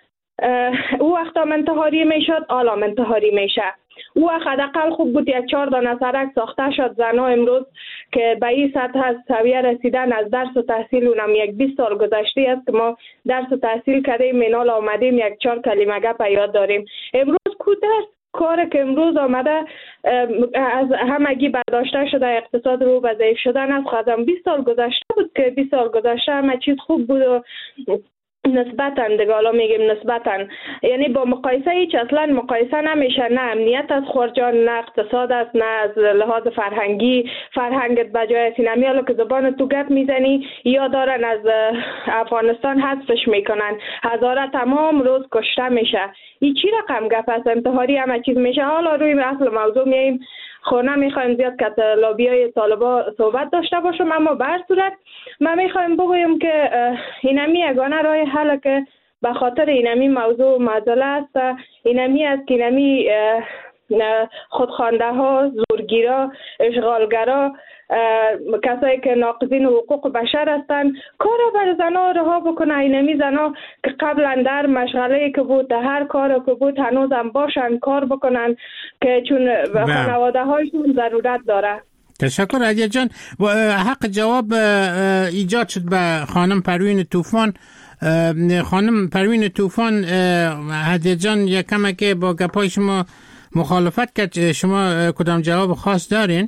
او وقت هم انتحاری میشد، حالا هم انتحاری میشه. او وقت حداقل خوب بود یک چهار دانه سرک ساخته شد. زنها امروز که به این سطح از سویه رسیدن از درس و تحصیل، اونم یک بیست سال گذشته است که ما درس و تحصیل کردیم، منال آمدیم یک چهار کلمه گپ یاد داریم. امروز کو درس کاری که امروز آمده از همگی برداشته شده، اقتصاد رو به ضعیف شدن است. خودم بیست سال گذشته بود که بیست سال گذشته همه چیز خوب بود و نسبتاً دیگه حالا میگیم نسبتاً، یعنی با مقایسه هیچ اصلا مقایسه نمیشه. نه امنیت از خورجان، نه اقتصاد است، نه از لحاظ فرهنگی فرهنگت بجای سینمی. حالا که زبان تو گپ میزنی یا دارن از افغانستان حذفش میکنن، هزاره تمام روز کشته میشه. این چی رقم گپ است؟ انتحاری همه چیز میشه. حالا روی اصل موضوع میایم، خونه میخوایم زیاد که لابی های طالبا صحبت داشته باشم، اما به هر صورت من میخوایم بگویم که اینمی یگانه راه حل که به خاطر اینمی موضوع معضله است، اینمی است که اینمی خودخوانده ها، زورگیرا، اشغالگرا، کسایی که ناقضین حقوق بشر هستند کارا بر زنها رها بکنه. اینمی زنها که قبلا در مشغله که بود، هر کار که بود هنوز هم باشن کار بکنن که چون خانواده هایشون ضرورت داره. تشکر هدیه جان. حق جواب ایجاد شد به خانم پروین طوفان. خانم پروین طوفان، هدیه جان یک کمه که با گپای شما مخالفت کرد، شما کدام جواب خاص دارین؟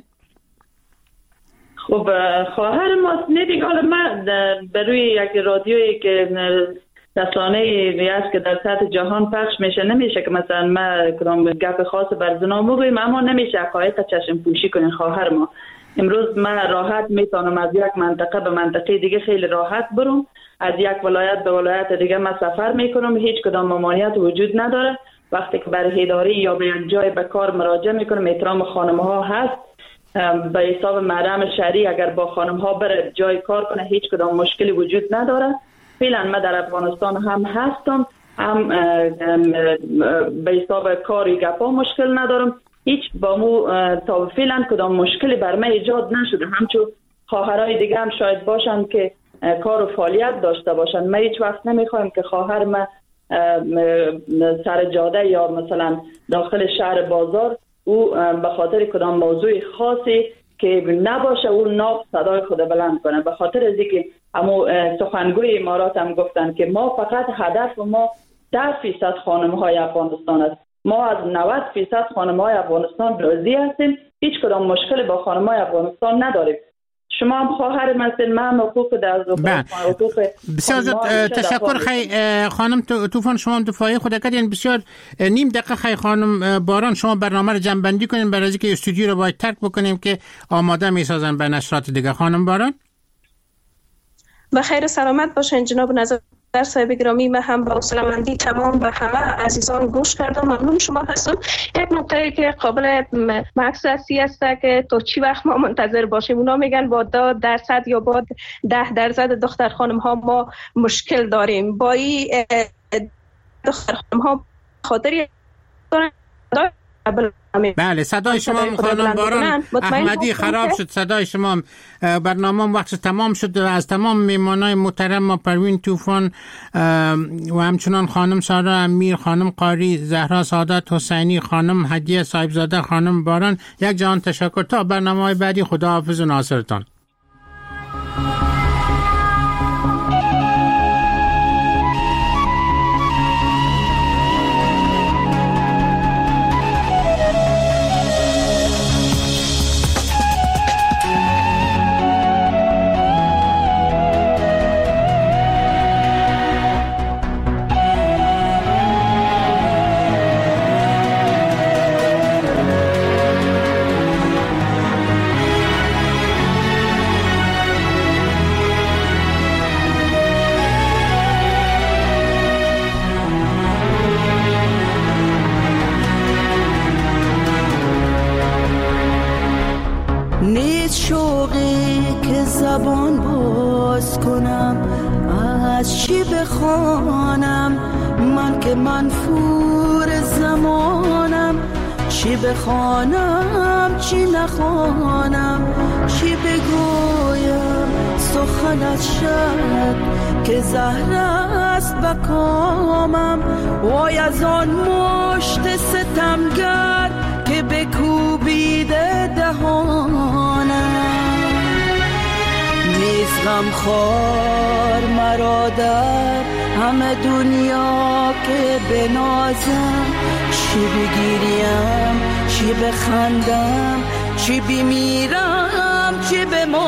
خب خواهر ما ندیگه، حالا من بروی یک رادیویی که رسانه ای است که در سطح جهان پخش میشه نمیشه که مثلا ما کدام گپ خاص بر زنا بگویم، اما نمیشه حقایق چشم پوشی کنین خواهر ما. امروز من راحت میتونم از یک منطقه به منطقه دیگه خیلی راحت برم، از یک ولایت به ولایت دیگه من سفر میکنم، هیچ کدام ممانعت وجود نداره. وقتی که برای اداره یا به یک جای به کار مراجعه میکنم، احترام خانم ها هست، به حساب محرم شرعی اگر با خانم ها بره جای کار کنه هیچ کدام مشکلی وجود نداره. فعلا من در افغانستان هم هستم، هم به حساب کاری گپا مشکل ندارم، هیچ با مو تا فعلا کدام مشکلی بر من ایجاد نشده. همچون خواهرای دیگه هم شاید باشن که کار و فعالیت داشته باشن، ما هیچ وقت نمیخوایم که خواهر ما سر جاده یا مثلا داخل شهر بازار او به خاطر کدام موضوع خاصی که نباشه او ناف صدای خود بلند کنه. به خاطر از اینکه اما سخنگوی امارات هم گفتن که ما فقط هدف ما ده فیصد خانم های افغانستان است، ما از نود فیصد خانم های افغانستان راضی هستیم، هیچ کدام مشکل با خانم های افغانستان نداریم. شما هم خواهر مثل من حقوق در حقوق بسیار تشکر خی خانم طوفان، شما هم دفاعی خود کردین. بسیار نیم دقیقه خی خانم باران، شما برنامه رو جنبندی کنین برای اینکه استودیو رو باید ترک بکنیم که آماده میسازن به نشرات دیگه. خانم باران به خیر سلامت باشین جناب نظر در صاحب گرامی. من هم با حوصله‌مندی تمام به همه عزیزان گوش کردم، ممنون شما هستم. یک نکته که قابل مکس است که تا چی وقت ما منتظر باشیم؟ اونا میگن با دو درصد یا با ده درصد دختر خانم ها ما مشکل داریم. با این دختر خانم ها خاطری بله صدای شما خانم باران احمدی خراب شد، صدای شما. برنامه وقت تمام شد. از تمام میمانای محترم ما پروین طوفان و همچنان خانم سارا امیر، خانم قاری، زهرا سعادت حسینی، خانم هدیه صاحبزاده، خانم باران، یک جهان تشکر. تا برنامه بعدی خداحافظ و ناصرتان. بخوانم چی نخوانم، چی بگویم سخنت شد که زهر است بکامم. وای از آن مشت ستمگر که بکوبیده دهانم. نیز غمخوار مرا در همه دنیا که بنازم، چی بگیریم چی بخندم، چی بمیرم چی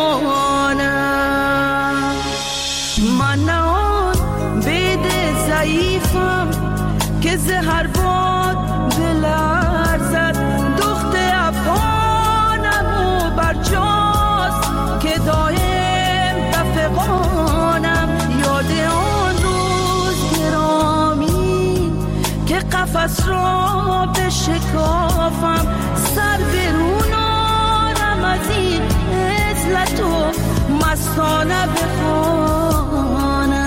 بمانم. من نه آن بید ضعیفم که زهر باد بلرزد، دخت افغانم و برجاست که دایم بفغانم. یاد آن روز گرامی که قفس را بشکافم، سر برون آرم از این عزلت و مستانه بخوانم.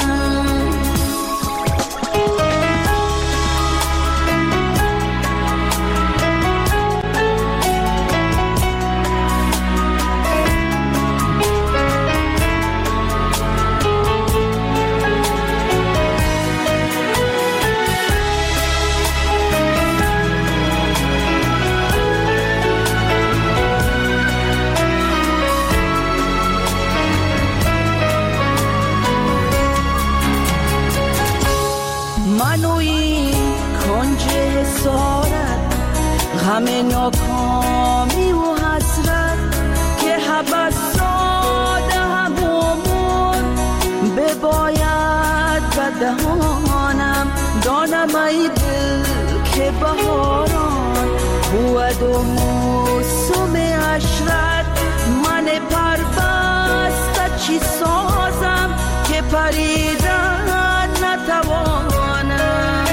غم ناکامی و حسرت که حبس ساده همومون بباید به دهانم دانم ای دل که بهاران بود و موسم عشرت من پربسته چی سازم که پریدن نتوانم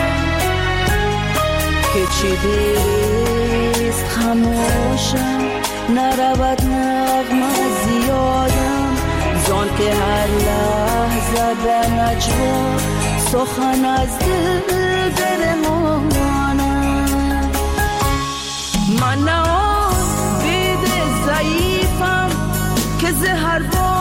که چی دیست خموشم نرود نغمه زیادم زان که هر لحظه به نجوا سخن از دل برمانم من نه آن بید ضعیفم که زهر با